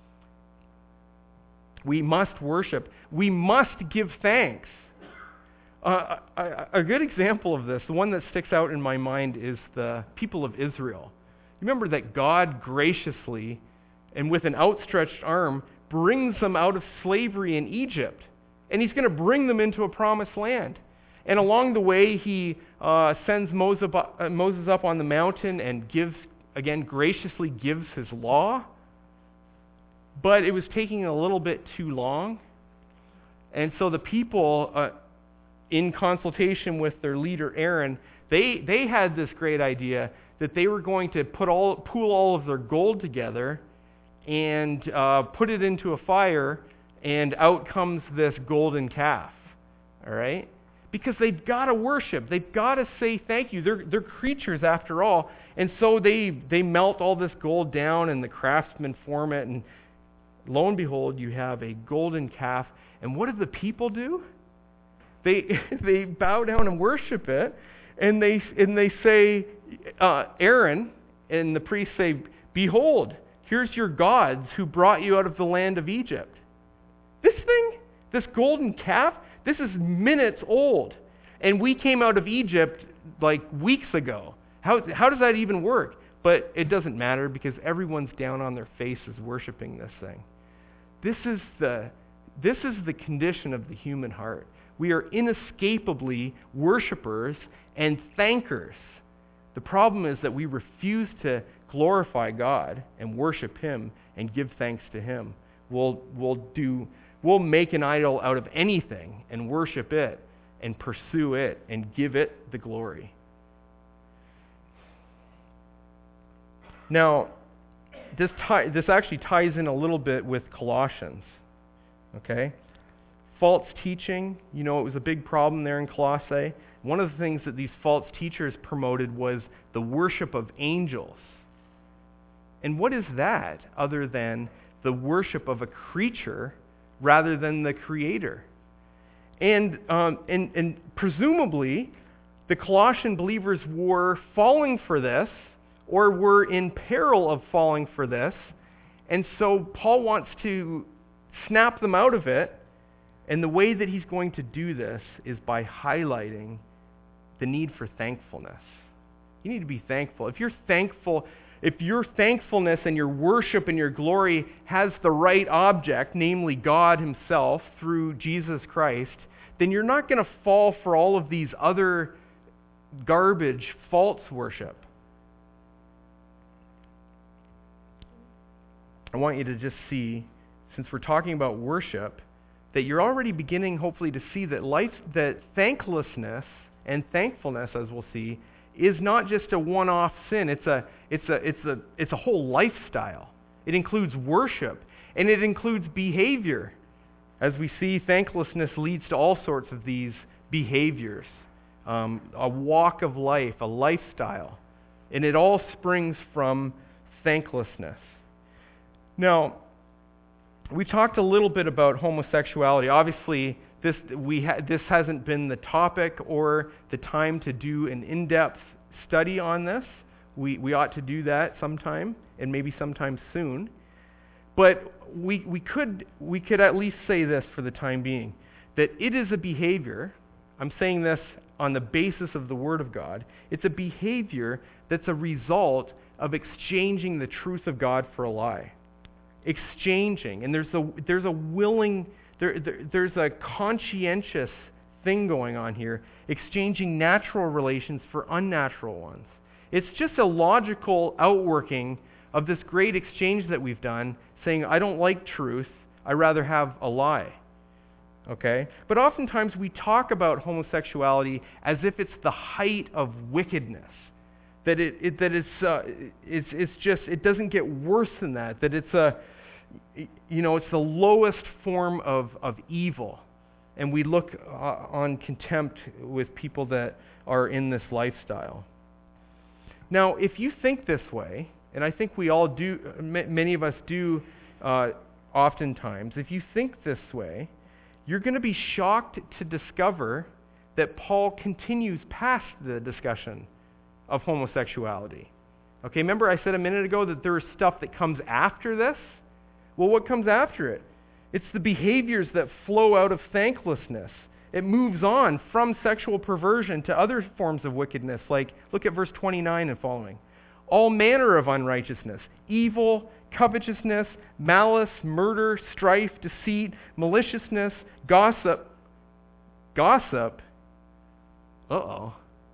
We must worship. We must give thanks. Uh, a, a good example of this, the one that sticks out in my mind, is the people of Israel. Remember that God graciously and with an outstretched arm brings them out of slavery in Egypt. And He's going to bring them into a promised land. And along the way, He uh, sends Moses up, uh, Moses up on the mountain and gives, again, graciously gives His law. But it was taking a little bit too long. And so the people, uh, in consultation with their leader Aaron, they, they had this great idea that they were going to put all, pool all of their gold together and uh, put it into a fire, and out comes this golden calf, all right? Because they've got to worship. They've got to say thank you. They're, they're creatures after all. And so they, they melt all this gold down, and the craftsmen form it, and lo and behold, you have a golden calf. And what do the people do? They they bow down and worship it, and they and they say, uh, Aaron and the priests say, "Behold, Here's your gods who brought you out of the land of Egypt. This thing, this golden calf, this is minutes old. And we came out of Egypt like weeks ago. How, how does that even work? But it doesn't matter because everyone's down on their faces worshiping this thing. This is the, this is the condition of the human heart. We are inescapably worshipers and thankers. The problem is that we refuse to glorify God and worship Him and give thanks to Him. We'll, we'll, do, we'll make an idol out of anything and worship it and pursue it and give it the glory. Now, this, tie, this actually ties in a little bit with Colossians, okay? False teaching, you know, it was a big problem there in Colossae. One of the things that these false teachers promoted was the worship of angels. And what is that other than the worship of a creature rather than the Creator? And, um, and, and presumably, the Colossian believers were falling for this, or were in peril of falling for this. And so Paul wants to snap them out of it. And the way that he's going to do this is by highlighting the need for thankfulness. You need to be thankful. If you're thankful, if your thankfulness and your worship and your glory has the right object, namely God Himself through Jesus Christ, then you're not going to fall for all of these other garbage, false worship. I want you to just see, since we're talking about worship, that you're already beginning, hopefully, to see that life, that thanklessness and thankfulness, as we'll see, is not just a one-off sin. It's a, it's a, it's a, it's a whole lifestyle. It includes worship, and it includes behavior. As we see, thanklessness leads to all sorts of these behaviors, um, a walk of life, a lifestyle, and it all springs from thanklessness. Now, we talked a little bit about homosexuality. Obviously, this we ha- this hasn't been the topic or the time to do an in-depth study on this. We we ought to do that sometime, and maybe sometime soon. But we we could we could at least say this for the time being, that it is a behavior. I'm saying this on the basis of the Word of God. It's a behavior that's a result of exchanging the truth of God for a lie. Exchanging, and there's a there's a willing there, there there's a conscientious thing going on here, exchanging natural relations for unnatural ones. It's just a logical outworking of this great exchange that we've done, saying, I don't like truth, I rather have a lie. Okay? But oftentimes we talk about homosexuality as if it's the height of wickedness. That it, it that it's uh, it's it's just it doesn't get worse than that. That it's a you know it's the lowest form of of evil, and we look uh, on contempt with people that are in this lifestyle. Now, if you think this way, and I think we all do, many of us do, uh, oftentimes, if you think this way, you're going to be shocked to discover that Paul continues past the discussion of homosexuality. Okay, remember I said a minute ago that there is stuff that comes after this? Well, what comes after it? It's the behaviors that flow out of thanklessness. It moves on from sexual perversion to other forms of wickedness, like, look at verse twenty-nine and following. All manner of unrighteousness, evil, covetousness, malice, murder, strife, deceit, maliciousness, gossip. Gossip? Uh-oh.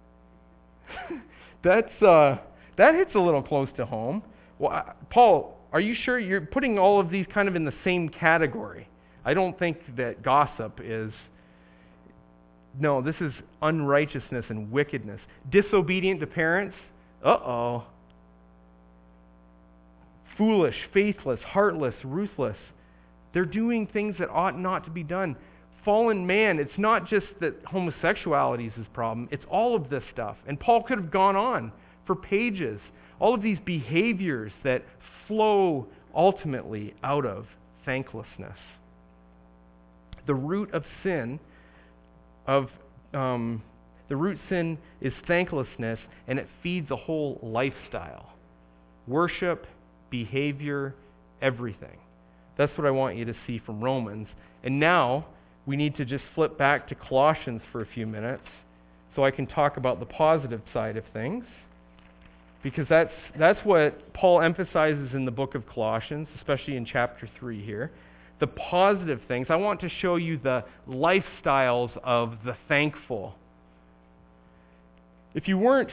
That's uh, that hits a little close to home. Well, uh, Paul, are you sure you're putting all of these kind of in the same category? I don't think that gossip is... No, this is unrighteousness and wickedness. Disobedient to parents? Uh-oh. Foolish, faithless, heartless, ruthless. They're doing things that ought not to be done. Fallen man, it's not just that homosexuality is his problem, it's all of this stuff. And Paul could have gone on for pages. All of these behaviors that flow ultimately out of thanklessness. The root of sin, of um, the root sin is thanklessness, and it feeds a whole lifestyle. Worship, behavior, everything. That's what I want you to see from Romans. And now we need to just flip back to Colossians for a few minutes so I can talk about the positive side of things. Because that's that's what Paul emphasizes in the book of Colossians, especially in chapter three here. The positive things. I want to show you the lifestyles of the thankful. If you weren't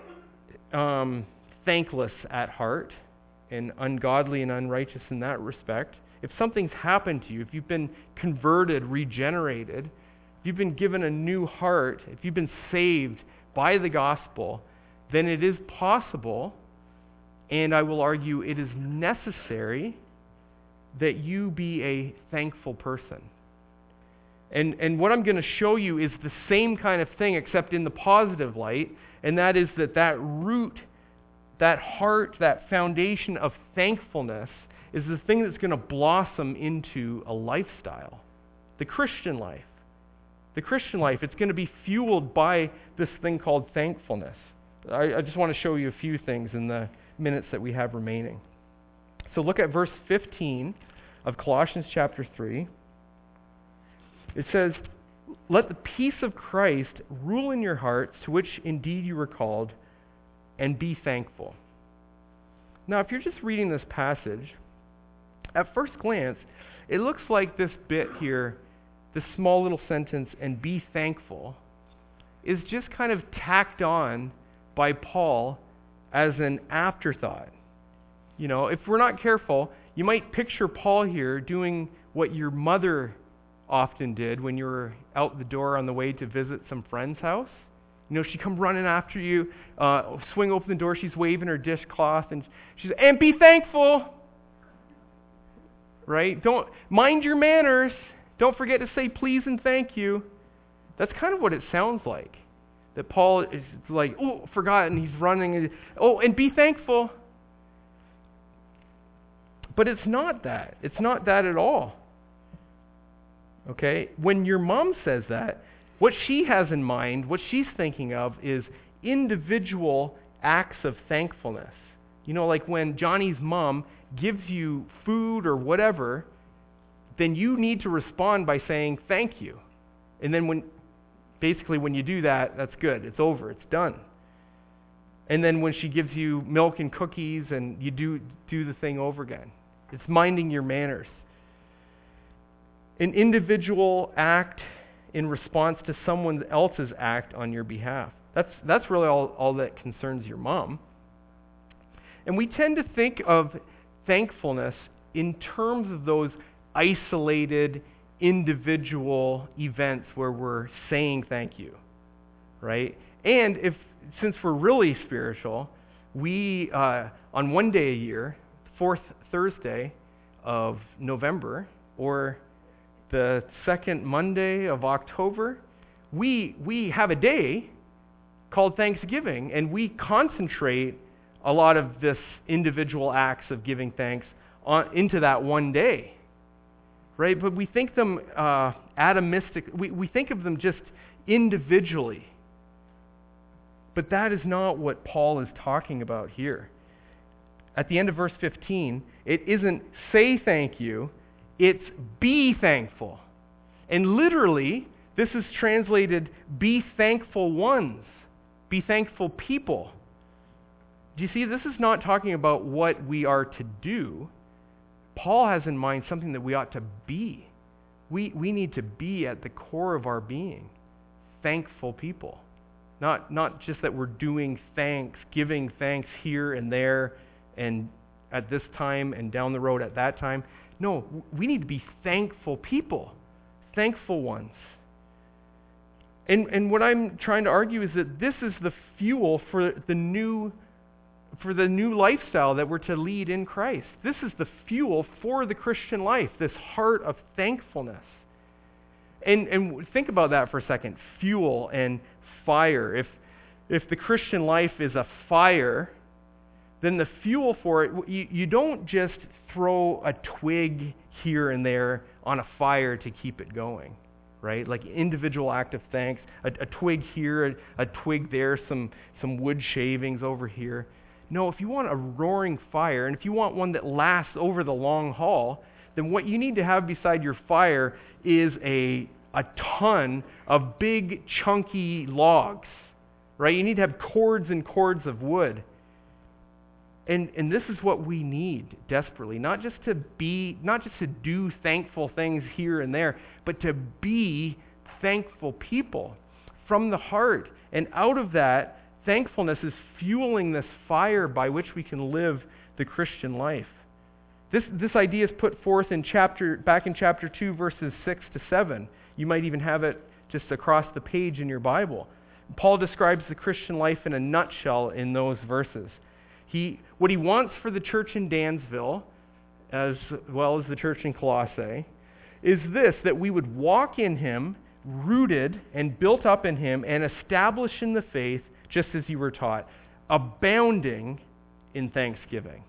um, thankless at heart and ungodly and unrighteous in that respect, if something's happened to you, if you've been converted, regenerated, if you've been given a new heart, if you've been saved by the gospel, then it is possible, and I will argue it is necessary, that you be a thankful person. And, and what I'm going to show you is the same kind of thing, except in the positive light, and that is that that root, that heart, that foundation of thankfulness is the thing that's going to blossom into a lifestyle. The Christian life. The Christian life, it's going to be fueled by this thing called thankfulness. I, I just want to show you a few things in the minutes that we have remaining. So look at verse fifteen of Colossians chapter three. It says, "Let the peace of Christ rule in your hearts, to which indeed you were called, and be thankful." Now, if you're just reading this passage, at first glance, it looks like this bit here, this small little sentence, "and be thankful," is just kind of tacked on by Paul as an afterthought. You know, if we're not careful, you might picture Paul here doing what your mother often did when you were out the door on the way to visit some friend's house. You know, she'd come running after you, uh, swing open the door, she's waving her dishcloth, and she's, "And be thankful!" Right? Don't mind your manners. Don't forget to say please and thank you. That's kind of what it sounds like. That Paul is like, "Oh, forgot," and he's running. "Oh, and be thankful." But it's not that. It's not that at all. Okay? When your mom says that, what she has in mind, what she's thinking of is individual acts of thankfulness. You know, like when Johnny's mom gives you food or whatever, then you need to respond by saying thank you. And then when basically when you do that, that's good. It's over. It's done. And then when she gives you milk and cookies, and you do do the thing over again. It's minding your manners. An individual act in response to someone else's act on your behalf. That's that's really all, all that concerns your mom. And we tend to think of thankfulness in terms of those isolated, individual events where we're saying thank you, right? And if since we're really spiritual, we, uh, on one day a year, fourth Thursday of November, or the second Monday of October, we we have a day called Thanksgiving, and we concentrate a lot of this individual acts of giving thanks on, into that one day, right? But we think them uh, atomistic. We, we think of them just individually. But that is not what Paul is talking about here. At the end of verse fifteen, it isn't say thank you, it's be thankful. And literally, this is translated be thankful ones, be thankful people. Do you see, this is not talking about what we are to do. Paul has in mind something that we ought to be. We, we need to be at the core of our being thankful people. Not, not just that we're doing thanks, giving thanks here and there and at this time and down the road at that time. No, we need to be thankful people, thankful ones. And, and what I'm trying to argue is that this is the fuel for the new for the new lifestyle that we're to lead in Christ. This is the fuel for the Christian life, this heart of thankfulness. And and think about that for a second, fuel and fire. If if the Christian life is a fire, then the fuel for it, you, you don't just throw a twig here and there on a fire to keep it going, right? Like individual act of thanks, a, a twig here, a, a twig there, some, some wood shavings over here. No, if you want a roaring fire, and if you want one that lasts over the long haul, then what you need to have beside your fire is a, a ton of big, chunky logs, right? You need to have cords and cords of wood. And, and this is what we need desperately, not just to be, not just to do thankful things here and there, but to be thankful people from the heart. And out of that, thankfulness is fueling this fire by which we can live the Christian life. This, this idea is put forth in chapter, back in chapter two, verses six to seven. You might even have it just across the page in your Bible. Paul describes the Christian life in a nutshell in those verses. He, what he wants for the church in Dansville, as well as the church in Colossae, is this, that we would walk in him, rooted and built up in him, and established in the faith, just as you were taught, abounding in thanksgiving.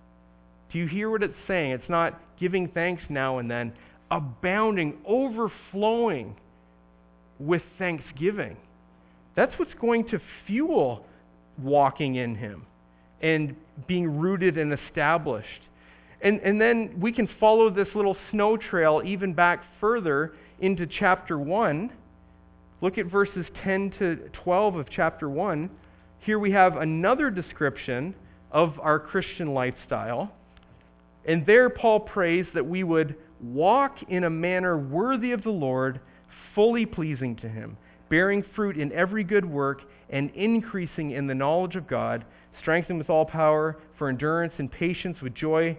Do you hear what it's saying? It's not giving thanks now and then, abounding, overflowing with thanksgiving. That's what's going to fuel walking in him and being rooted and established. And, and then we can follow this little snow trail even back further into chapter one. Look at verses ten to twelve of chapter one. Here we have another description of our Christian lifestyle. And there Paul prays that we would walk in a manner worthy of the Lord, fully pleasing to him, bearing fruit in every good work and increasing in the knowledge of God, strengthened with all power for endurance and patience with joy,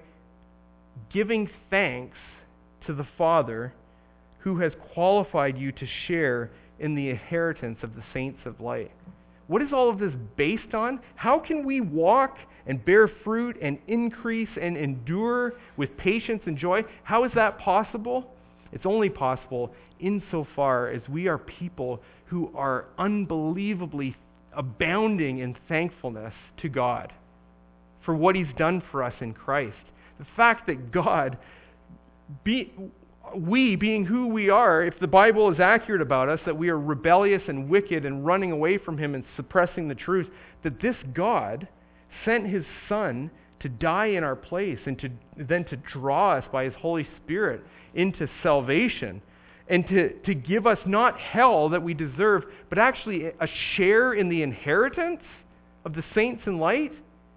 giving thanks to the Father who has qualified you to share in the inheritance of the saints of light. What is all of this based on? How can we walk and bear fruit and increase and endure with patience and joy? How is that possible? It's only possible insofar as we are people who are unbelievably abounding in thankfulness to God for what he's done for us in Christ. The fact that God, be, we being who we are, if the Bible is accurate about us, that we are rebellious and wicked and running away from him and suppressing the truth, that this God sent his Son to die in our place and to then to draw us by his Holy Spirit into salvation and to, to give us not hell that we deserve, but actually a share in the inheritance of the saints in light.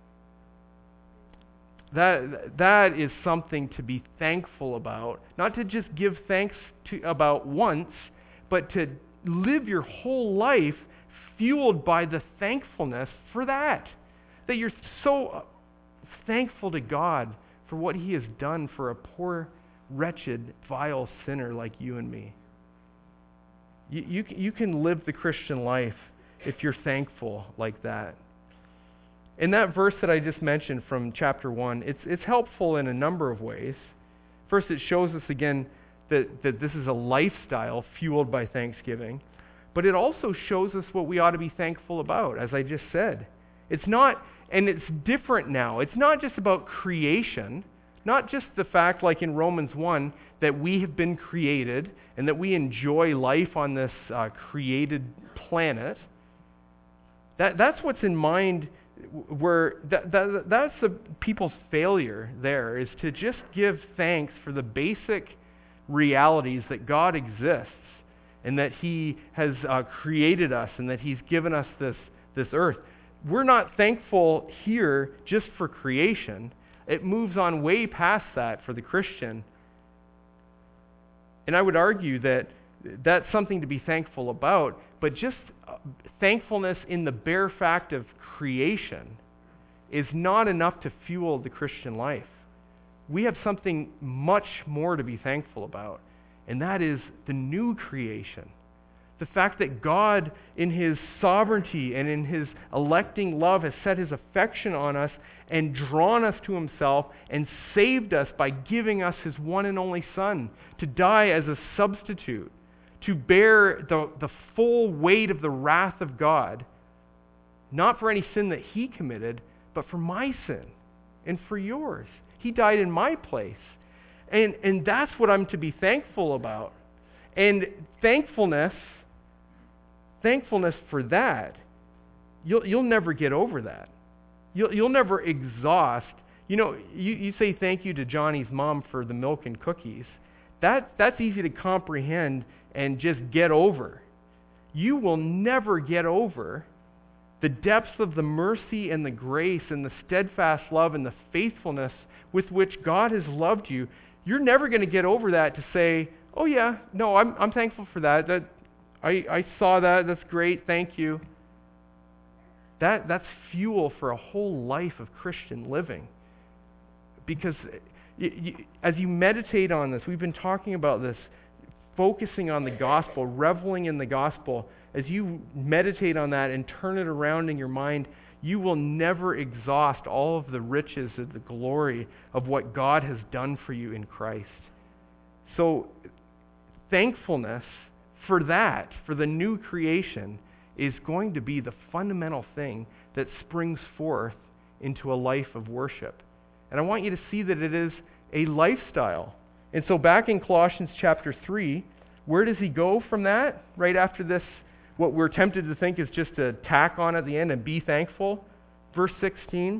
That, that is something to be thankful about. Not to just give thanks to, about once, but to live your whole life fueled by the thankfulness for that. That you're so thankful to God for what he has done for a poor, wretched, vile sinner like you and me. You, you, you can live the Christian life if you're thankful like that. In that verse that I just mentioned from chapter one, it's, it's helpful in a number of ways. First, it shows us again that, that this is a lifestyle fueled by thanksgiving. But it also shows us what we ought to be thankful about, as I just said. It's not, and it's different now. It's not just about creation, not just the fact, like in Romans one, that we have been created and that we enjoy life on this uh, created planet. That, that's what's in mind. Where that, that that's the people's failure there, is to just give thanks for the basic realities that God exists and that he has uh, created us and that he's given us this, this earth. We're not thankful here just for creation. It moves on way past that for the Christian. And I would argue that that's something to be thankful about, but just thankfulness in the bare fact of creation is not enough to fuel the Christian life. We have something much more to be thankful about, and that is the new creation. The fact that God, in his sovereignty and in his electing love, has set his affection on us and drawn us to himself and saved us by giving us his one and only Son to die as a substitute, to bear the, the full weight of the wrath of God, not for any sin that he committed, but for my sin and for yours. He died in my place. And, and that's what I'm to be thankful about. And thankfulness, thankfulness for that, you'll, you'll never get over that. You'll, you'll never exhaust. You know, you, you say thank you to Johnny's mom for the milk and cookies. That, that's easy to comprehend and just get over. You will never get over the depths of the mercy and the grace and the steadfast love and the faithfulness with which God has loved you. You're never going to get over that to say, oh yeah, no, I'm, I'm thankful for that. That I, I saw that. That's great. Thank you. That, that's fuel for a whole life of Christian living. Because you, you, as you meditate on this, we've been talking about this, focusing on the gospel, reveling in the gospel. As you meditate on that and turn it around in your mind, you will never exhaust all of the riches of the glory of what God has done for you in Christ. So thankfulness for that, for the new creation, is going to be the fundamental thing that springs forth into a life of worship. And I want you to see that it is a lifestyle. And so back in Colossians chapter three, where does he go from that? Right after this, what we're tempted to think is just a tack on at the end and be thankful. Verse sixteen,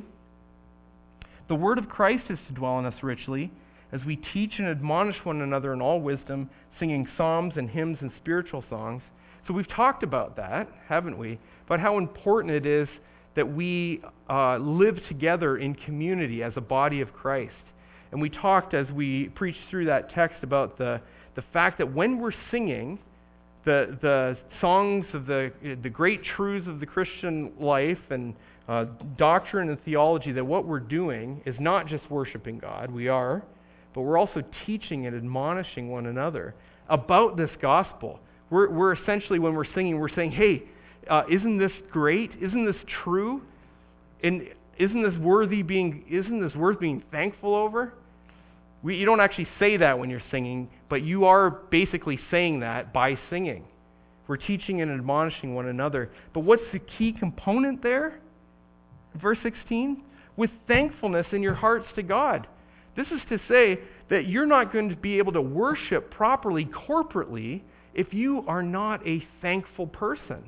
the word of Christ is to dwell in us richly, as we teach and admonish one another in all wisdom, singing psalms and hymns and spiritual songs. So we've talked about that, haven't we? About how important it is that we uh, live together in community as a body of Christ. And we talked as we preached through that text about the, the fact that when we're singing the, the songs of the, the great truths of the Christian life and uh, doctrine and theology, that what we're doing is not just worshiping God, we are, but we're also teaching and admonishing one another about this gospel. We're, we're essentially, when we're singing, we're saying, hey, uh, isn't this great? Isn't this true? And isn't this worthy being, isn't this worth being thankful over? We, you don't actually say that when you're singing, but you are basically saying that by singing. We're teaching and admonishing one another. But what's the key component there? Verse sixteen, with thankfulness in your hearts to God. This is to say that you're not going to be able to worship properly corporately if you are not a thankful person.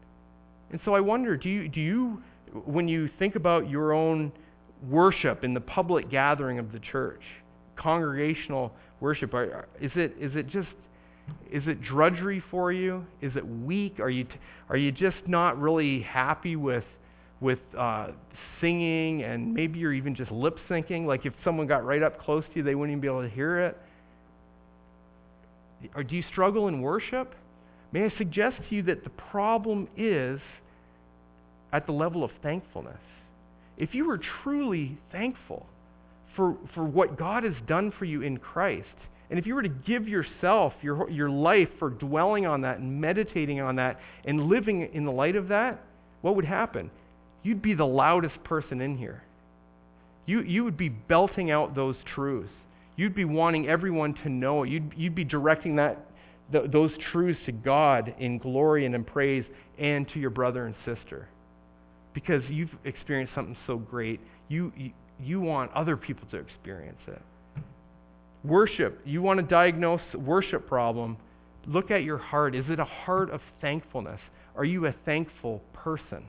And so I wonder, do you, do you, when you think about your own worship in the public gathering of the church, congregational worship, are, is it is it just, is it drudgery for you? Is it weak? Are you t- are you just not really happy with with uh, singing, and maybe you're even just lip syncing? Like if someone got right up close to you, they wouldn't even be able to hear it. Or do you struggle in worship? May I suggest to you that the problem is at the level of thankfulness. If you were truly thankful for, for what God has done for you in Christ, and if you were to give yourself, your, your life for dwelling on that and meditating on that and living in the light of that, what would happen? You'd be the loudest person in here. You, you would be belting out those truths. You'd be wanting everyone to know it. You'd, you'd be directing that th- those truths to God in glory and in praise, and to your brother and sister. Because you've experienced something so great, you, you, you want other people to experience it. Worship, you want to diagnose a worship problem, look at your heart. Is it a heart of thankfulness? Are you a thankful person?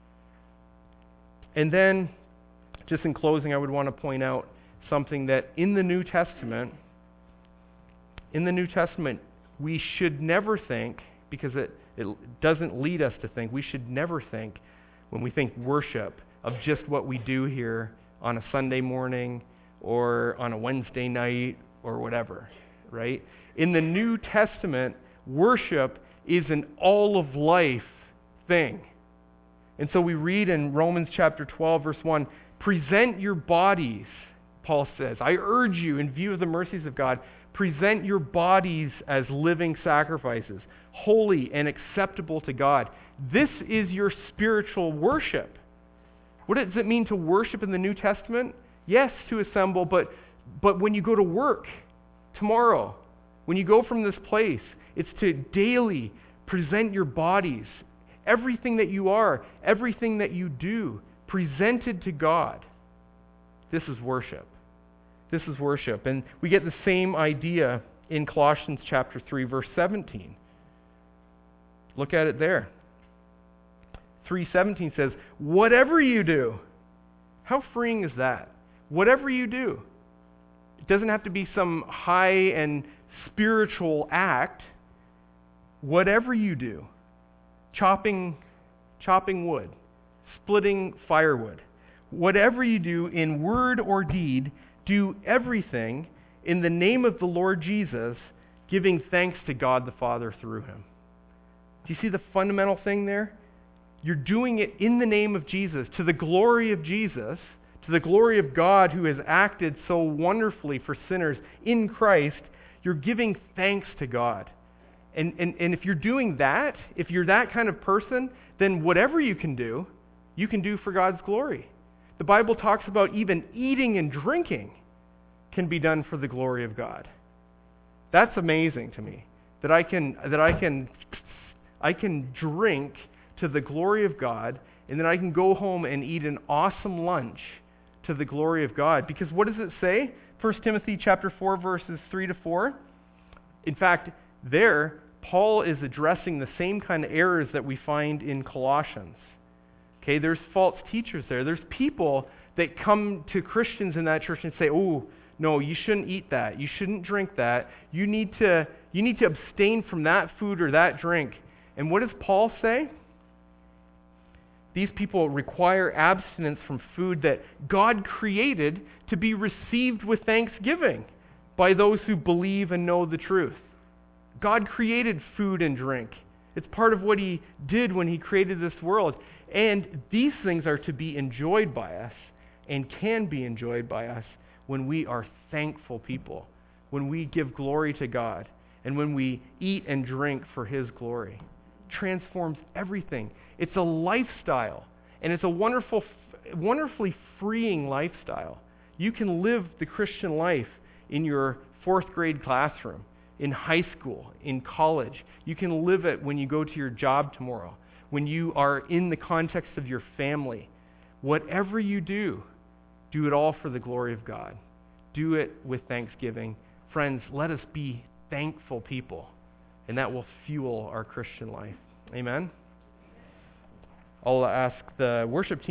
And then, just in closing, I would want to point out something that in the New Testament, in the New Testament, we should never think, because it, it doesn't lead us to think, we should never think, when we think worship, of just what we do here on a Sunday morning or on a Wednesday night or whatever, right? In the New Testament, worship is an all-of-life thing. And so we read in Romans chapter twelve, verse one, present your bodies, Paul says. I urge you, in view of the mercies of God, present your bodies as living sacrifices, holy and acceptable to God. This is your spiritual worship. What does it mean to worship in the New Testament? Yes, to assemble, but, but when you go to work tomorrow, when you go from this place, it's to daily present your bodies, everything that you are, everything that you do, presented to God. This is worship. This is worship. And we get the same idea in Colossians chapter three, verse seventeen. Look at it there. three seventeen says, whatever you do, How freeing is that? Whatever you do, it doesn't have to be some high and spiritual act. Whatever you do, chopping, chopping wood, splitting firewood, whatever you do in word or deed, do everything in the name of the Lord Jesus, giving thanks to God the Father through him. Do you see the fundamental thing there? You're doing it in the name of Jesus, to the glory of Jesus, to the glory of God who has acted so wonderfully for sinners in Christ. You're giving thanks to God. And, and, and if you're doing that, if you're that kind of person, then whatever you can do, you can do for God's glory. The Bible talks about even eating and drinking can be done for the glory of God. That's amazing to me, that I can that I can I can drink to the glory of God, and then I can go home and eat an awesome lunch to the glory of God. Because what does it say? First Timothy chapter four, verses three to four. In fact, there, Paul is addressing the same kind of errors that we find in Colossians. Okay, there's false teachers there. There's people that come to Christians in that church and say, oh, no, you shouldn't eat that. You shouldn't drink that. You need to, you need to abstain from that food or that drink. And what does Paul say? These people require abstinence from food that God created to be received with thanksgiving by those who believe and know the truth. God created food and drink. It's part of what he did when he created this world. And these things are to be enjoyed by us and can be enjoyed by us when we are thankful people, when we give glory to God, and when we eat and drink for his glory. Transforms everything. It's a lifestyle, and it's a wonderful, wonderfully freeing lifestyle. You can live the Christian life in your fourth grade classroom, in high school, in college. You can live it when you go to your job tomorrow, when you are in the context of your family. Whatever you do, do it all for the glory of God. Do it with thanksgiving. Friends, let us be thankful people, and that will fuel our Christian life. Amen? I'll ask the worship team